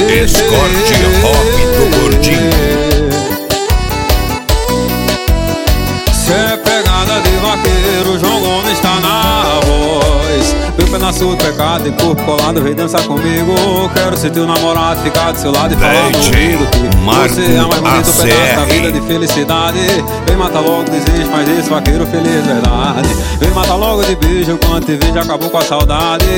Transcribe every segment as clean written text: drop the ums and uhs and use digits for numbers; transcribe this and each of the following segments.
Escort Hop do Gordinho. Cê é pegada de vaqueiro, João Gomes tá na voz. Meu pedaço do pecado e corpo colado, vem dançar comigo. Quero ser teu namorado, ficar do seu lado e falar no ouvido que você é mais bonito pedaço da vida de felicidade. Vem matar logo, desiste, mas esse vaqueiro feliz de verdade. Vem matar logo de beijo, quando te vejo acabou com a saudade.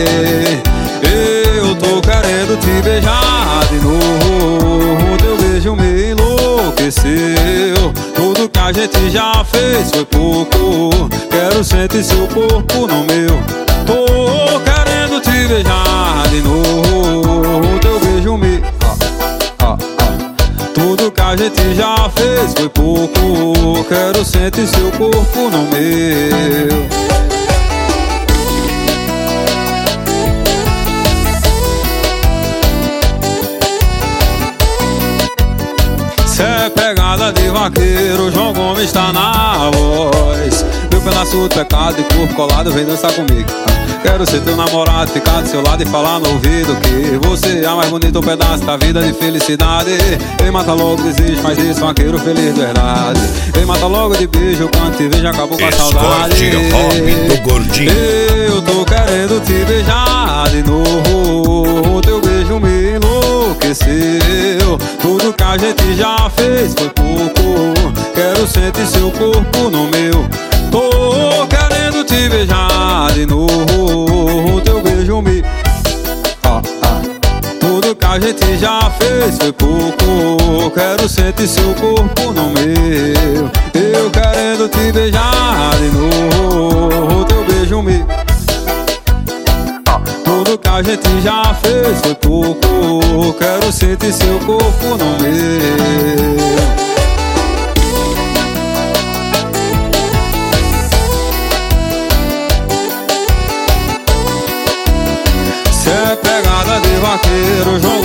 Eu tô querendo te beijar de novo, teu beijo me enlouqueceu. Tudo que a gente já fez foi pouco, quero sentir seu corpo no meu. Tô querendo te beijar de novo, teu beijo me... Tudo que a gente já fez foi pouco, quero sentir seu corpo no meu. Cê é pegada de vaqueiro, João Gomes tá na voz. Meu pedaço do pecado e corpo colado, vem dançar comigo. Quero ser teu namorado, ficar do seu lado e falar no ouvido que você é a mais bonito pedaço da vida de felicidade. Vem matar logo, desiste, mas esse vaqueiro feliz de verdade. Vem matar logo de beijo, quando te vejo acabou com a saudade. Hop do Gordinho. Eu tô querendo te beijar de novo, teu beijo me enlouqueceu. Tudo que a gente já fez foi pouco, quero sentir seu corpo no meu. Tô querendo te beijar de novo, teu beijo me... Tudo que a gente já fez foi pouco, quero sentir seu corpo no meu. Eu querendo te beijar de novo, teu beijo me... Tudo que a gente já fez foi pouco, quero sentir seu corpo no meu. Cê é pegada de vaqueiro, João